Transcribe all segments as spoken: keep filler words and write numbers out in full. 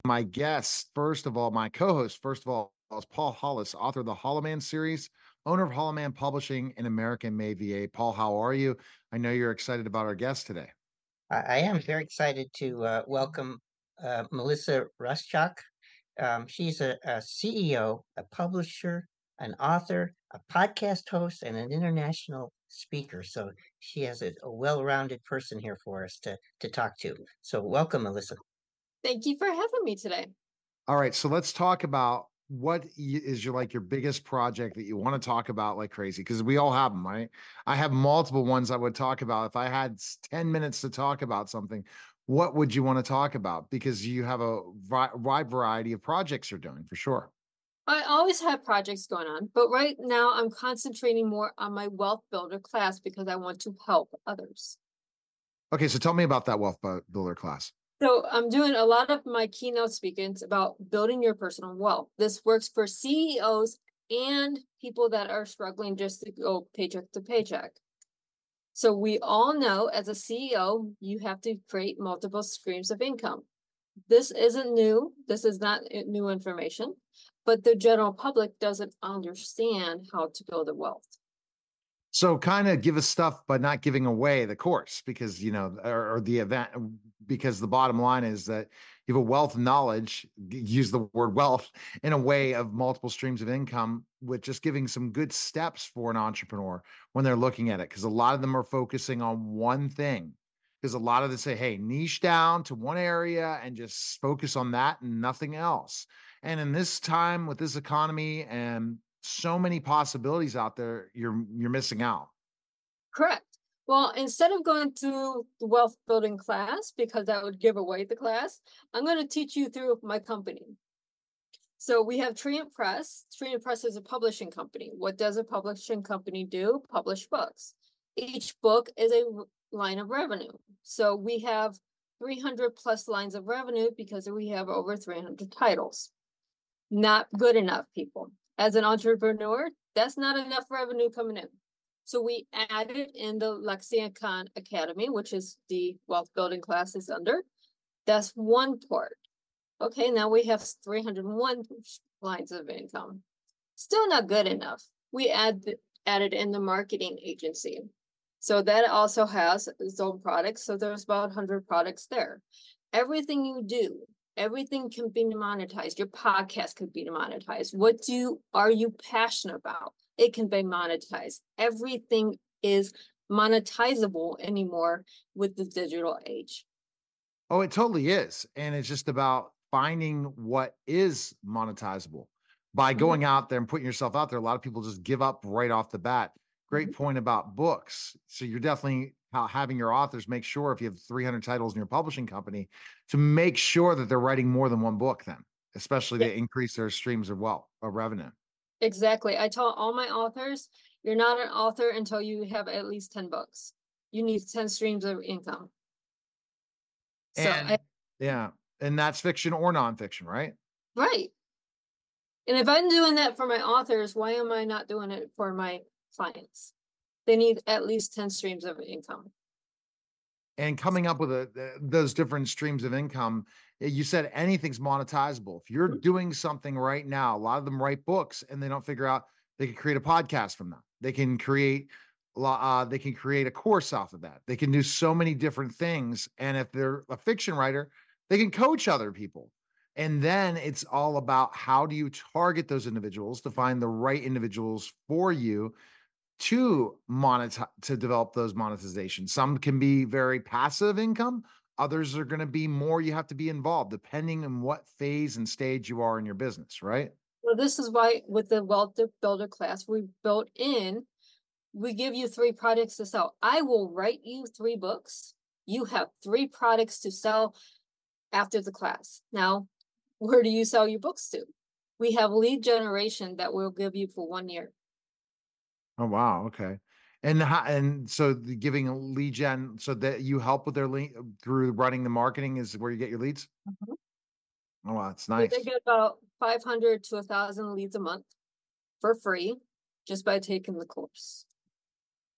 My guest, first of all, my co-host, first of all, is Paul Hollis, author of the Hollow Man series, owner of Hollow Man Publishing in American Made V A. Paul, how are you? I know you're excited about our guest today. I I am very excited to uh, welcome uh, Melissa Ruszczak. Um, she's a, C E O, a publisher, an author, a podcast host, and an international speaker. So she has a, a well-rounded person here for us to to talk to. So welcome, Melissa. Thank you for having me today. All right, so let's talk about what is your like your biggest project that you want to talk about like crazy, because we all have them, right? I have multiple ones I would talk about. If I had ten minutes to talk about something, what would you want to talk about? Because you have a wide variety of projects you're doing for sure. I always have projects going on, but right now I'm concentrating more on my wealth builder class because I want to help others. Okay, so tell me about that wealth builder class. So I'm doing a lot of my keynote speakings about building your personal wealth. This works for C E Os and people that are struggling just to go paycheck to paycheck. So we all know as a C E O, you have to create multiple streams of income. This isn't new. This is not new information, but the general public doesn't understand how to build a wealth. So kind of give us stuff, but not giving away the course, because, you know, or, or the event, because the bottom line is that you have a wealth of knowledge, use the word wealth in a way of multiple streams of income, with just giving some good steps for an entrepreneur when they're looking at it. Because a lot of them are focusing on one thing. Because a lot of them say, hey, niche down to one area and just focus on that and nothing else. And in this time with this economy and so many possibilities out there, you're you're missing out. Correct. Well, instead of going through the wealth building class, because that would give away the class, I'm going to teach you through my company. So we have Treant Press. Treant Press is a publishing company. What does a publishing company do? Publish books. Each book is a line of revenue. So we have three hundred plus lines of revenue because we have over three hundred titles. Not good enough, people. As an entrepreneur, that's not enough revenue coming in. So we added in the Lexicon Academy, which is the wealth building classes under. That's one part. Okay, now we have three hundred one lines of income. Still not good enough. We add, added in the marketing agency. So that also has its own products. So there's about one hundred products there. Everything you do, everything can be monetized. Your podcast could be monetized. What do are you passionate about? It can be monetized. Everything is monetizable anymore with the digital age. Oh, it totally is. And it's just about finding what is monetizable by going mm-hmm. out there and putting yourself out there. A lot of people just give up right off the bat. Great mm-hmm. point about books. So you're definitely having your authors make sure, if you have three hundred titles in your publishing company, to make sure that they're writing more than one book then, especially yeah. to increase their streams of wealth or revenue. Exactly. I tell all my authors, you're not an author until you have at least ten books. You need ten streams of income. So and, I, yeah. And that's fiction or nonfiction, right? Right. And if I'm doing that for my authors, why am I not doing it for my clients? They need at least ten streams of income. And coming up with a, those different streams of income, you said anything's monetizable. If you're doing something right now, a lot of them write books and they don't figure out they can create a podcast from that. They can create uh, they can create a course off of that. They can do so many different things. And if they're a fiction writer, they can coach other people. And then it's all about how do you target those individuals to find the right individuals for you to monetize, to develop those monetizations. Some can be very passive income. Others are going to be more, you have to be involved depending on what phase and stage you are in your business, right? Well, this is why with the Wealth Builder class, we built in, we give you three products to sell. I will write you three books. You have three products to sell after the class. Now, where do you sell your books to? We have lead generation that we'll give you for one year. Oh, wow. Okay. And how, and so the giving a lead gen so that you help with their lead through running the marketing is where you get your leads. Mm-hmm. Oh, wow. That's nice. They get about five hundred to a thousand leads a month for free just by taking the course.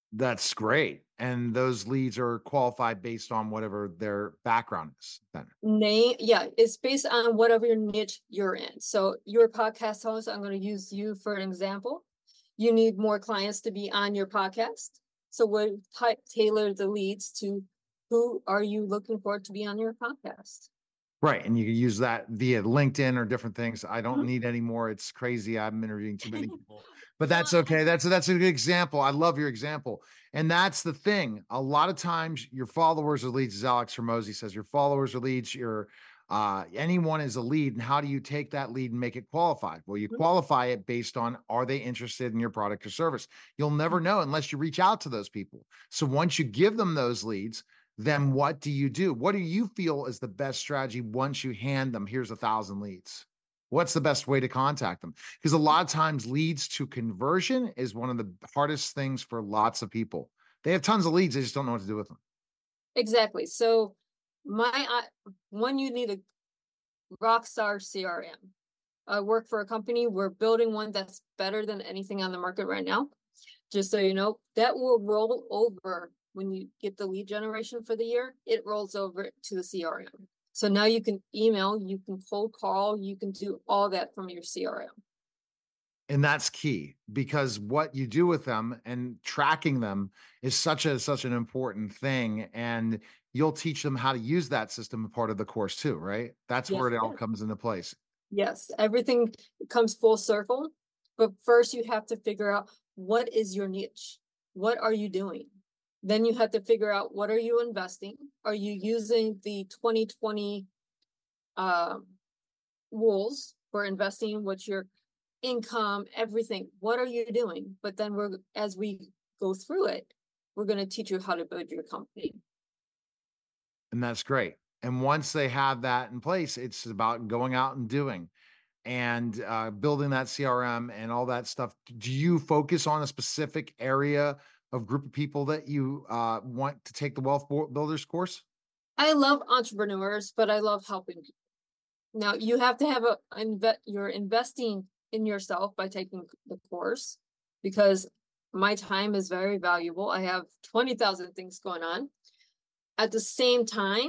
That's great. And those leads are qualified based on whatever their background is then. Name, yeah, it's based on whatever your niche you're in. So you're a podcast host. I'm going to use you for an example. You need more clients to be on your podcast. So we'll type tailor the leads to who are you looking for to be on your podcast. Right. And you can use that via LinkedIn or different things. I don't Mhm. need any more. It's crazy. I'm interviewing too many people, but Well, that's I- okay. That's that's a good example. I love your example. And that's the thing. A lot of times your followers are leads, as Alex Hormozy says, your followers are leads, your uh anyone is a lead. And how do you take that lead and make it qualified? Well, you Mhm. qualify it based on, are they interested in your product or service? You'll never know unless you reach out to those people. So once you give them those leads, then what do you do? What do you feel is the best strategy once you hand them, here's a thousand leads? What's the best way to contact them? Because a lot of times leads to conversion is one of the hardest things for lots of people. They have tons of leads, they just don't know what to do with them. Exactly. So my uh, one, you need a rock star C R M. I work for a company. We're building one that's better than anything on the market right now. Just so you know, that will roll over when you get the lead generation for the year. It rolls over to the C R M. So now you can email, you can cold call, you can do all that from your C R M. And that's key, because what you do with them and tracking them is such a such an important thing. And you'll teach them how to use that system a part of the course too, right? That's Yes, where it all yes. comes into place. Yes, everything comes full circle. But first, you have to figure out, what is your niche? What are you doing? Then you have to figure out, what are you investing? Are you using the twenty twenty um, rules for investing? What's your income, everything? What are you doing? But then we're, as we go through it, we're going to teach you how to build your company. And that's great. And once they have that in place, it's about going out and doing and uh, building that C R M and all that stuff. Do you focus on a specific area of group of people that you uh, want to take the Wealth Builders course? I love entrepreneurs, but I love helping people. Now you have to have a invest. You're investing in yourself by taking the course, because my time is very valuable. I have twenty thousand things going on. At the same time,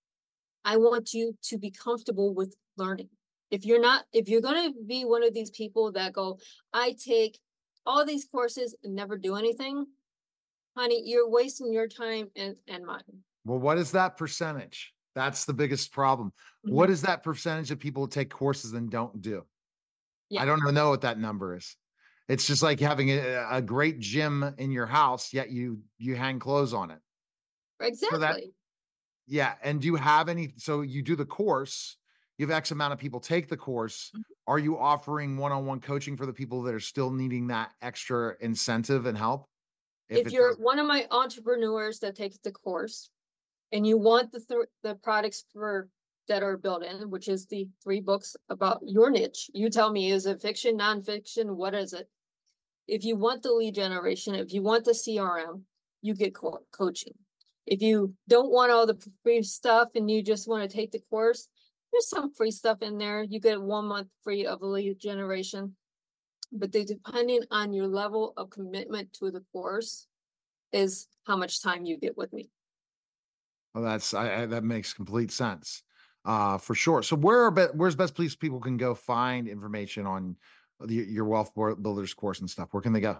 I want you to be comfortable with learning. If you're not, if you're going to be one of these people that go, I take all these courses and never do anything, honey, you're wasting your time and, and mine. Well, what is that percentage? That's the biggest problem. Mm-hmm. What is that percentage of people who take courses and don't do? Yeah. I don't even know what that number is. It's just like having a, a great gym in your house, yet you you hang clothes on it. Exactly. So that, yeah. And do you have any? So you do the course, you have X amount of people take the course. Mhm. Are you offering one-on-one coaching for the people that are still needing that extra incentive and help? If, if you're doesn't... one of my entrepreneurs that takes the course and you want the th- the products for that are built in, which is the three books about your niche, you tell me, is it fiction, nonfiction? What is it? If you want the lead generation, if you want the C R M, you get co- coaching. If you don't want all the free stuff and you just want to take the course, there's some free stuff in there. You get one month free of the lead generation. But they, depending on your level of commitment to the course, is how much time you get with me. Well, that's I, I, that makes complete sense, uh, for sure. So where are be, where's best place people can go find information on the, your Wealth Builders course and stuff? Where can they go?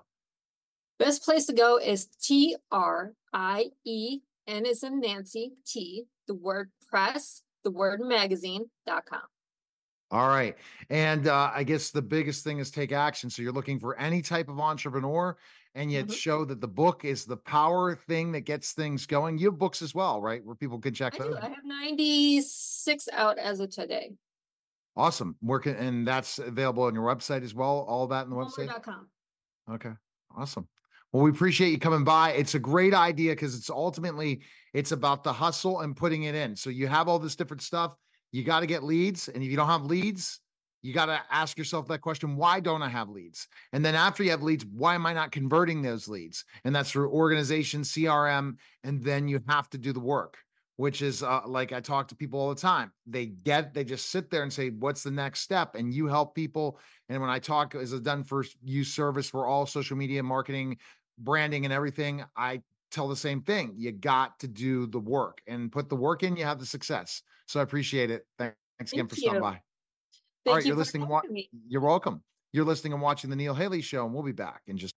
Best place to go is T R I E N as in Nancy, T, the word press, the word magazine dot com. All right. And uh, I guess the biggest thing is take action. So you're looking for any type of entrepreneur, and yet mm-hmm. show that the book is the power thing that gets things going. You have books as well, right? Where people can check I those. do. I have ninety-six out as of today. Awesome. Working, and that's available on your website as well. All that on the website. dot com. Okay. Awesome. Well, we appreciate you coming by. It's a great idea because it's ultimately, it's about the hustle and putting it in. So you have all this different stuff. You got to get leads. And if you don't have leads, you got to ask yourself that question, why don't I have leads? And then after you have leads, why am I not converting those leads? And that's through organization, C R M. And then you have to do the work, which is uh, like I talk to people all the time. They get, they just sit there and say, what's the next step? And you help people. And when I talk as a done for you service for all social media marketing branding and everything, I tell the same thing. You got to do the work and put the work in, you have the success. So I appreciate it. Thanks again Thank for stopping you. by. All Thank right, you you're for listening. and wa- having me. You're welcome. You're listening and watching the Neil Haley Show, and we'll be back in just